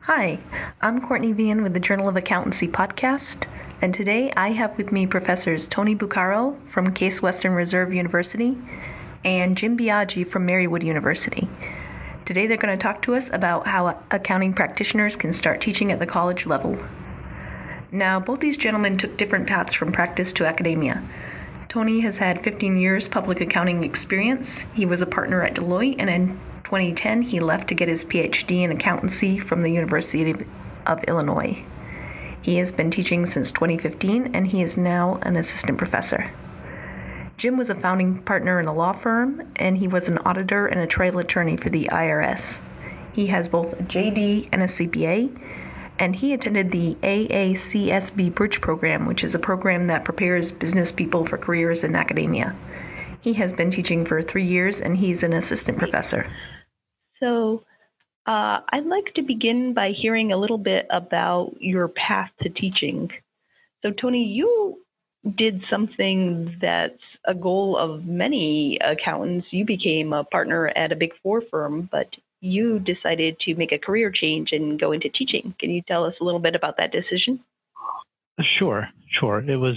Hi, I'm Courtney Vian with the Journal of Accountancy podcast, and today I have with me Professors Tony Bucaro from Case Western Reserve University and Jim Biaggi from Marywood University. Today they're going to talk to us about how accounting practitioners can start teaching at the college level. Now, both these gentlemen took different paths from practice to academia. Tony has had 15 years public accounting experience. He was a partner at Deloitte, and in 2010 he left to get his PhD in accountancy from the University of Illinois. He has been teaching since 2015, and he is now an assistant professor. Jim was a founding partner in a law firm, and he was an auditor and a trial attorney for the IRS. He has both a JD and a CPA, and he attended the AACSB Bridge Program, which is a program that prepares business people for careers in academia. He has been teaching for 3 years, and he's an assistant professor. So I'd like to begin by hearing a little bit about your path to teaching. So Tony, you did something that's a goal of many accountants. You became a partner at a Big Four firm, but you decided to make a career change and go into teaching. Can you tell us a little bit about that decision? Sure. It was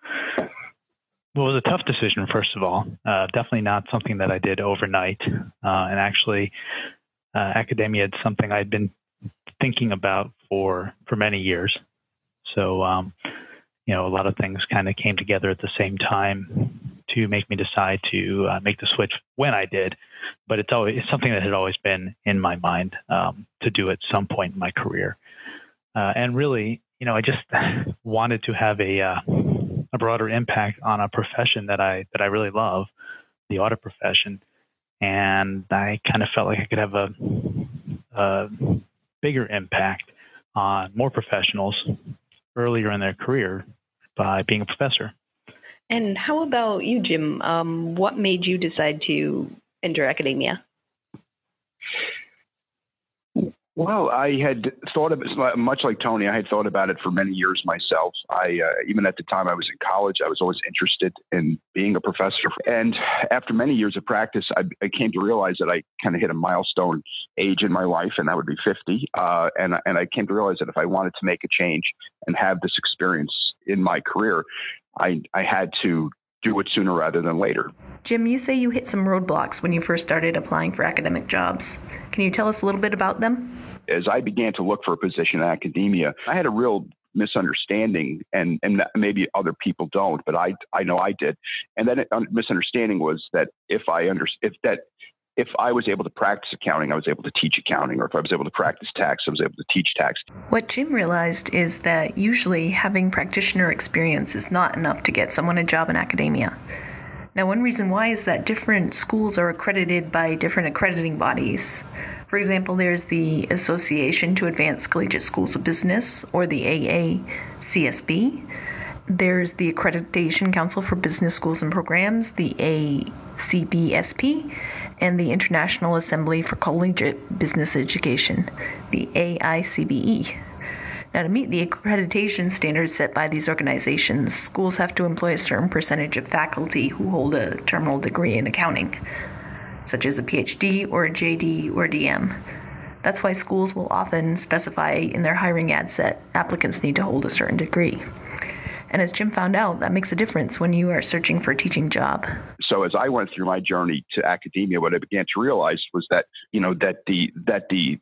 a tough decision, first of all. Definitely not something that I did overnight. And actually, academia is something I'd been thinking about for many years. So, a lot of things kind of came together at the same time to make me decide to make the switch when I did. But it's something that had always been in my mind to do at some point in my career. And really, I just wanted to have a broader impact on a profession that I really love, the audit profession. And I kind of felt like I could have a bigger impact on more professionals earlier in their career by being a professor. And how about you, Jim? What made you decide to enter academia? Well, I had thought of it much like Tony. I had thought about it for many years myself. Even at the time I was in college, I was always interested in being a professor. And after many years of practice, I came to realize that I kind of hit a milestone age in my life, and that would be 50. And I came to realize that if I wanted to make a change and have this experience in my career, I had to do it sooner rather than later. Jim, you say you hit some roadblocks when you first started applying for academic jobs. Can you tell us a little bit about them? As I began to look for a position in academia, I had a real misunderstanding, and maybe other people don't, but I know I did. And that misunderstanding was that if I was able to practice accounting, I was able to teach accounting, or if I was able to practice tax, I was able to teach tax. What Jim realized is that usually having practitioner experience is not enough to get someone a job in academia. Now, one reason why is that different schools are accredited by different accrediting bodies. For example, there's the Association to Advance Collegiate Schools of Business, or the AACSB. There's the Accreditation Council for Business Schools and Programs, the ACBSP, and the International Assembly for Collegiate Business Education, the AICBE. Now, to meet the accreditation standards set by these organizations, schools have to employ a certain percentage of faculty who hold a terminal degree in accounting, such as a PhD or a JD or DM. That's why schools will often specify in their hiring ads that applicants need to hold a certain degree. And as Jim found out, that makes a difference when you are searching for a teaching job. So as I went through my journey to academia, what I began to realize was that the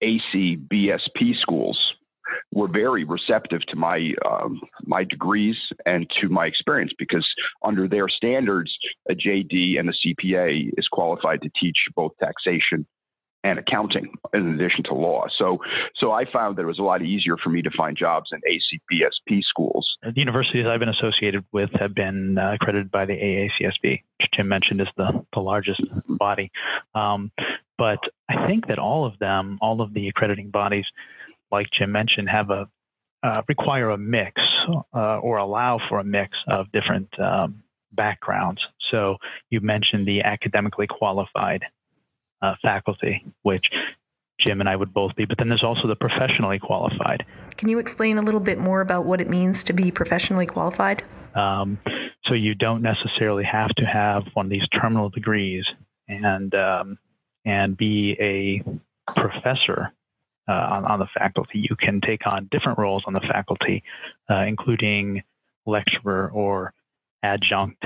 ACBSP schools were very receptive to my degrees and to my experience, because under their standards, a JD and a CPA is qualified to teach both taxation and accounting in addition to law. So I found that it was a lot easier for me to find jobs in ACBSP schools. The universities I've been associated with have been accredited by the AACSB, which Jim mentioned is the largest body. But I think that all of the accrediting bodies, like Jim mentioned, have require a mix or allow for a mix of different backgrounds. So you mentioned the academically qualified faculty, which Jim and I would both be, but then there's also the professionally qualified. Can you explain a little bit more about what it means to be professionally qualified? So you don't necessarily have to have one of these terminal degrees and be a professor on the faculty. You can take on different roles on the faculty, including lecturer or adjunct,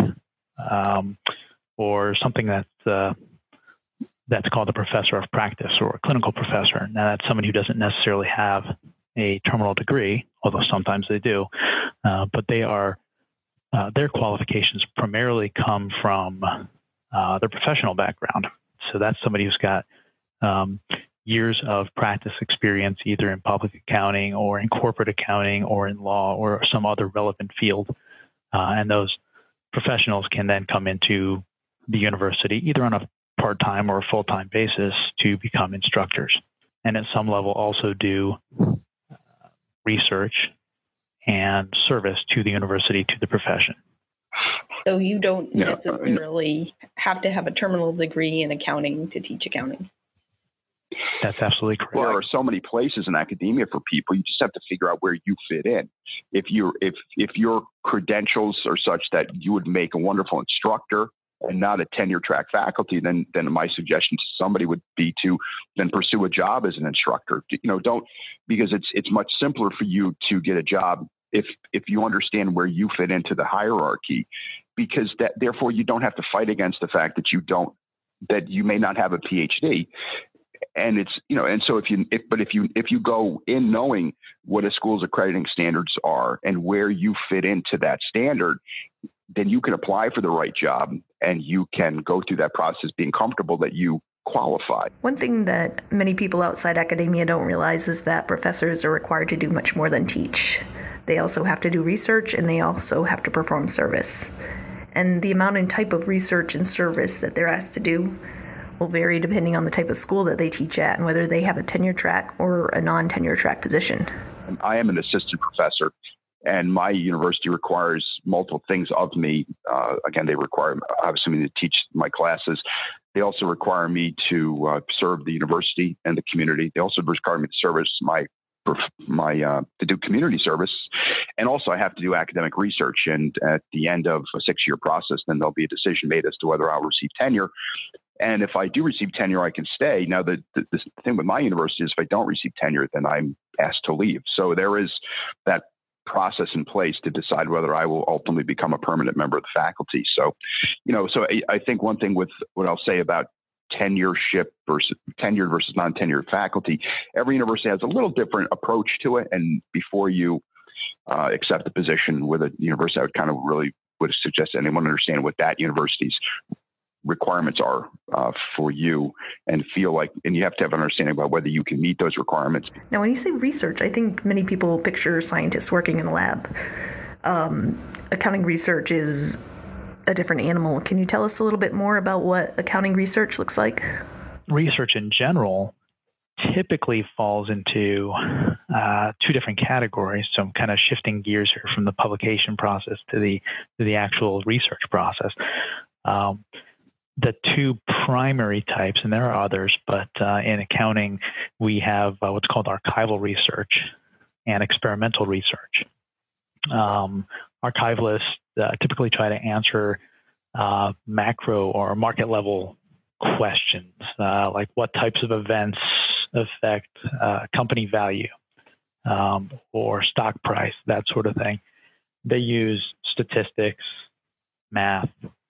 or something that's called a professor of practice or a clinical professor. Now, that's someone who doesn't necessarily have a terminal degree, although sometimes they do, but their qualifications primarily come from their professional background. So that's somebody who's got years of practice experience, either in public accounting or in corporate accounting or in law or some other relevant field. And those professionals can then come into the university, either on a part-time or a full-time basis, to become instructors. And at some level also do research and service to the university, to the profession. So you don't necessarily have to have a terminal degree in accounting to teach accounting. That's absolutely correct. Well, there are so many places in academia for people. You just have to figure out where you fit in. If your credentials are such that you would make a wonderful instructor and not a tenure track faculty, then my suggestion to somebody would be to then pursue a job as an instructor. Don't, because it's much simpler for you to get a job if you understand where you fit into the hierarchy, because therefore you don't have to fight against the fact that you may not have a PhD. And it's, and so if you go in knowing what a school's accrediting standards are and where you fit into that standard, then you can apply for the right job and you can go through that process being comfortable that you qualify. One thing that many people outside academia don't realize is that professors are required to do much more than teach. They also have to do research, and they also have to perform service. And the amount and type of research and service that they're asked to do will vary depending on the type of school that they teach at and whether they have a tenure track or a non-tenure track position. I am an assistant professor, and my university requires multiple things of me. Again, they require, obviously, me to teach my classes. They also require me to serve the university and the community. They also require me to service to do community service. And also I have to do academic research. And at the end of a 6-year process, then there'll be a decision made as to whether I'll receive tenure. And if I do receive tenure, I can stay. Now, the thing with my university is if I don't receive tenure, then I'm asked to leave. So there is that process in place to decide whether I will ultimately become a permanent member of the faculty. So, I think one thing with what I'll say about tenured versus non-tenured faculty, every university has a little different approach to it. And before you accept the position with a university, I would kind of really would suggest anyone understand what that university's requirements are for you, and you have to have an understanding about whether you can meet those requirements. Now, when you say research, I think many people picture scientists working in a lab. Accounting research is a different animal. Can you tell us a little bit more about what accounting research looks like? Research in general typically falls into two different categories. So I'm kind of shifting gears here from the publication process to the actual research process. The two primary types, and there are others, but in accounting, we have what's called archival research and experimental research. Archivalists typically try to answer macro or market level questions, like what types of events affect company value or stock price, that sort of thing. They use statistics, math,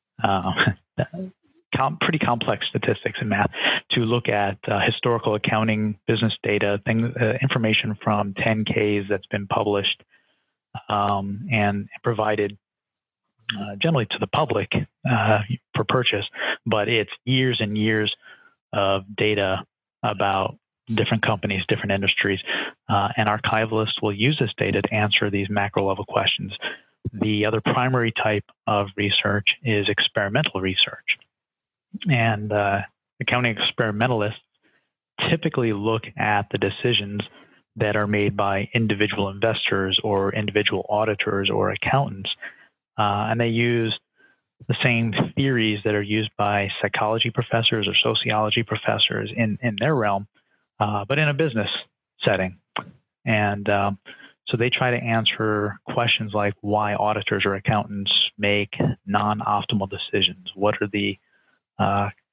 pretty complex statistics and math to look at historical accounting, business data, information from 10Ks that's been published and provided generally to the public for purchase. But it's years and years of data about different companies, different industries, and archivalists will use this data to answer these macro level questions. The other primary type of research is experimental research. And accounting experimentalists typically look at the decisions that are made by individual investors or individual auditors or accountants, and they use the same theories that are used by psychology professors or sociology professors in their realm, but in a business setting. And so they try to answer questions like why auditors or accountants make non-optimal decisions. What are the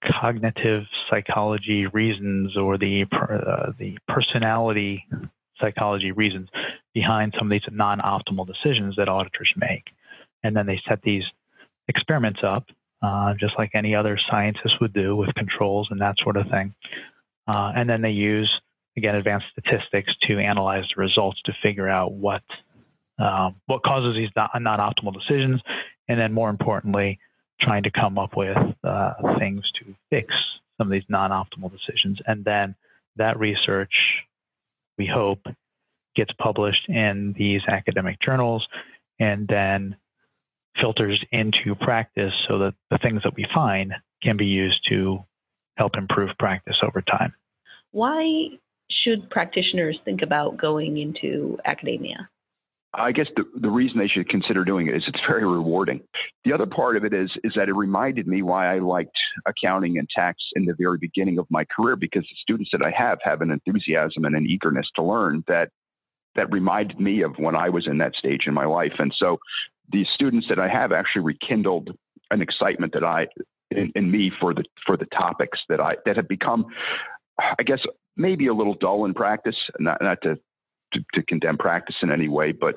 cognitive psychology reasons or the personality psychology reasons behind some of these non-optimal decisions that auditors make. And then they set these experiments up, just like any other scientist would do with controls and that sort of thing. And then they use, again, advanced statistics to analyze the results to figure out what causes these non-optimal decisions, and then more importantly, trying to come up with things to fix some of these non-optimal decisions. And then that research, we hope, gets published in these academic journals and then filters into practice so that the things that we find can be used to help improve practice over time. Why should practitioners think about going into academia? I guess the reason they should consider doing it is it's very rewarding. The other part of it is that it reminded me why I liked accounting and tax in the very beginning of my career, because the students that I have an enthusiasm and an eagerness to learn that reminded me of when I was in that stage in my life. And so the students that I have actually rekindled an excitement that in me for the topics that have become, I guess, maybe a little dull in practice, not to condemn practice in any way, but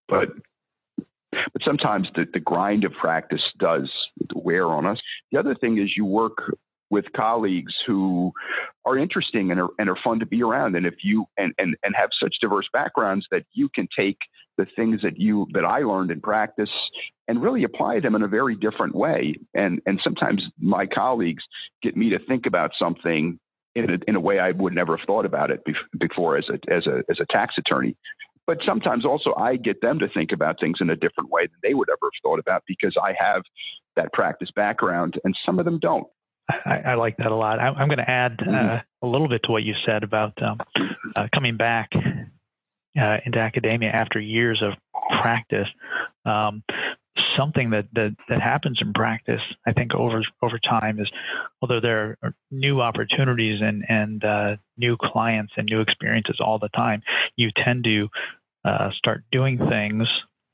sometimes the grind of practice does wear on us. The other thing is you work with colleagues who are interesting and are fun to be around, and if you and have such diverse backgrounds that you can take the things that I learned in practice and really apply them in a very different way. And sometimes my colleagues get me to think about something in a way I would never have thought about it before as a tax attorney. But sometimes also I get them to think about things in a different way than they would ever have thought about, because I have that practice background and some of them don't. I like that a lot. I'm going to add a little bit to what you said about coming back into academia after years of practice. Something that happens in practice, I think, over time is, although there are new opportunities and new clients and new experiences all the time, you tend to start doing things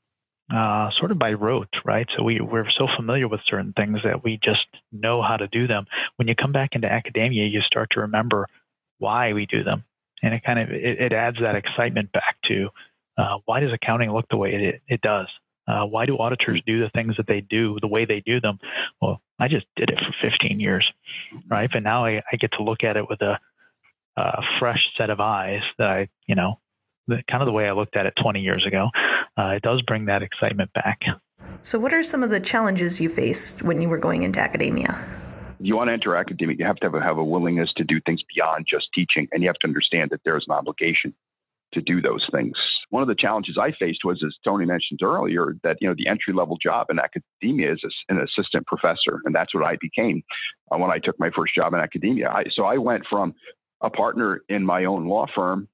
sort of by rote, right? So we're so familiar with certain things that we just know how to do them. When you come back into academia, you start to remember why we do them, and it adds that excitement back to why does accounting look the way it does? Why do auditors do the things that they do the way they do them? Well, I just did it for 15 years, right? But now I get to look at it with a fresh set of eyes that kind of the way I looked at it 20 years ago. It does bring that excitement back. So what are some of the challenges you faced when you were going into academia? You want to enter academia, you have to have a willingness to do things beyond just teaching, and you have to understand that there's an obligation to do those things. One of the challenges I faced was, as Tony mentioned earlier, that the entry-level job in academia is an assistant professor, and that's what I became when I took my first job in academia. So I went from a partner in my own law firm,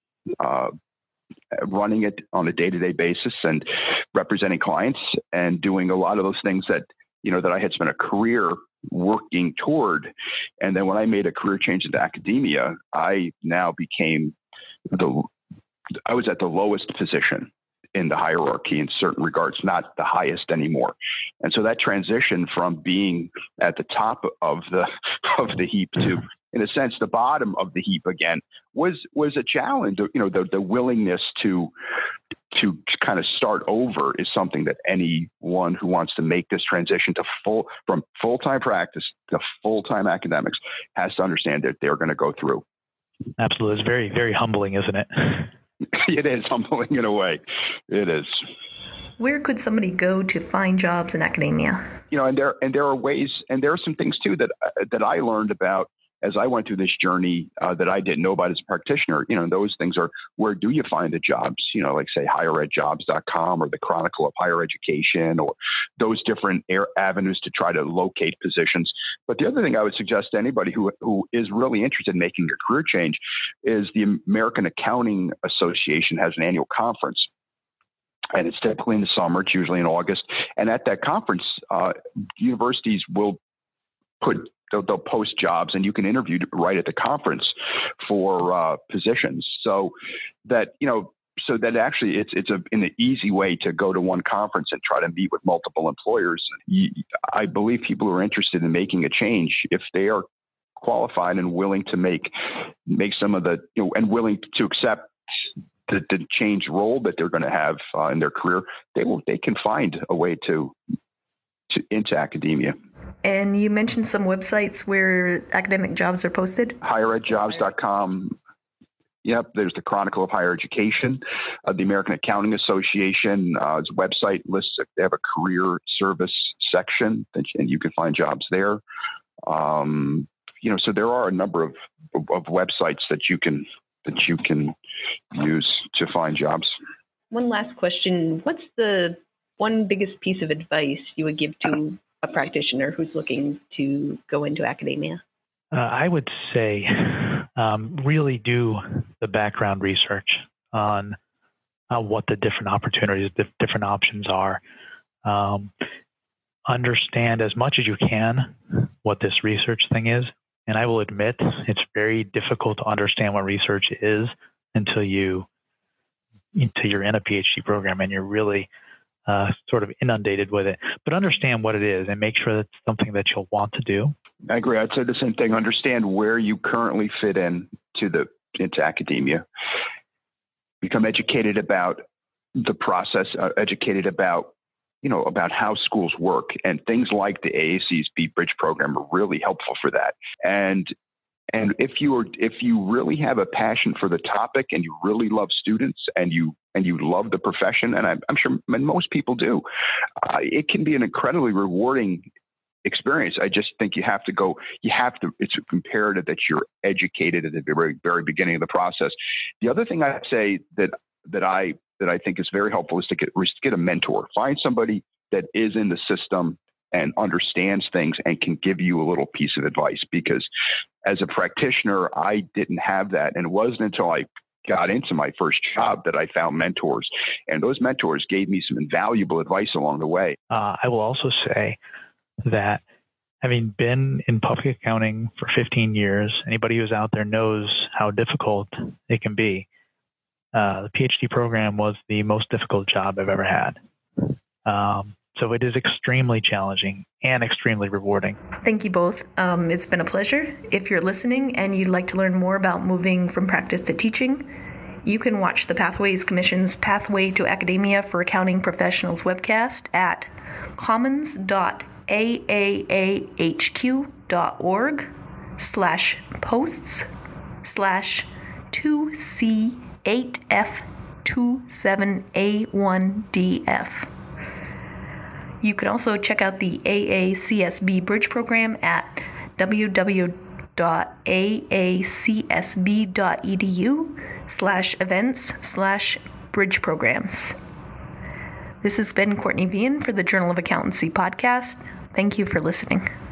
running it on a day-to-day basis and representing clients and doing a lot of those things that I had spent a career working toward. And then when I made a career change into academia, I now became I was at the lowest position in the hierarchy in certain regards, not the highest anymore. And so that transition from being at the top of the heap to, in a sense, the bottom of the heap again was a challenge. The willingness to kind of start over is something that anyone who wants to make this transition from full-time practice to full-time academics has to understand that they're going to go through. Absolutely. It's very, very humbling, isn't it? It is humbling in a way. It is. Where could somebody go to find jobs in academia? And there are ways, and there are some things too that I learned about as I went through this journey that I didn't know about as a practitioner. Those things are, where do you find the jobs? Like say higheredjobs.com or the Chronicle of Higher Education, or those different avenues to try to locate positions. But the other thing I would suggest to anybody who is really interested in making a career change is the American Accounting Association has an annual conference. And it's typically in the summer. It's usually in August. And at that conference, universities will they'll post jobs, and you can interview right at the conference for positions. So that actually it's an easy way to go to one conference and try to meet with multiple employers. I believe people who are interested in making a change, if they are qualified and willing to make some of the, and willing to accept the changed role that they're going to have in their career, they can find a way to into academia. And you mentioned some websites where academic jobs are posted. HigherEdJobs.com. Yep, there's the Chronicle of Higher Education. The American Accounting Association's website lists if they have a career service section, and you can find jobs there. So there are a number of websites that you can use to find jobs. One last question. What's the one biggest piece of advice you would give to a practitioner who's looking to go into academia? I would say really do the background research on what the different opportunities, the different options are. Understand as much as you can what this research thing is. And I will admit it's very difficult to understand what research is until you're in a PhD program and you're really sort of inundated with it. But understand what it is and make sure that's something that you'll want to do. I agree. I'd say the same thing. Understand where you currently fit into academia. Become educated about the process, educated about how schools work, and things like the AAC's B-Bridge program are really helpful for that. And if you really have a passion for the topic and you really love students and you love the profession, and I'm sure most people do, it can be an incredibly rewarding experience. I just think it's imperative that you're educated at the very, very beginning of the process. The other thing I'd say that I think is very helpful is to get a mentor. Find somebody that is in the system and understands things and can give you a little piece of advice. Because as a practitioner, I didn't have that. And it wasn't until I got into my first job that I found mentors. And those mentors gave me some invaluable advice along the way. I will also say that having been in public accounting for 15 years, anybody who's out there knows how difficult it can be. The PhD program was the most difficult job I've ever had. So it is extremely challenging and extremely rewarding. Thank you both. It's been a pleasure. If you're listening and you'd like to learn more about moving from practice to teaching, you can watch the Pathways Commission's Pathway to Academia for Accounting Professionals webcast at commons.aahq.org/posts/2C8F27A1DF. You can also check out the AACSB Bridge program at www.aacsb.edu/events/bridge programs. This has been Courtney Vian for the Journal of Accountancy podcast. Thank you for listening.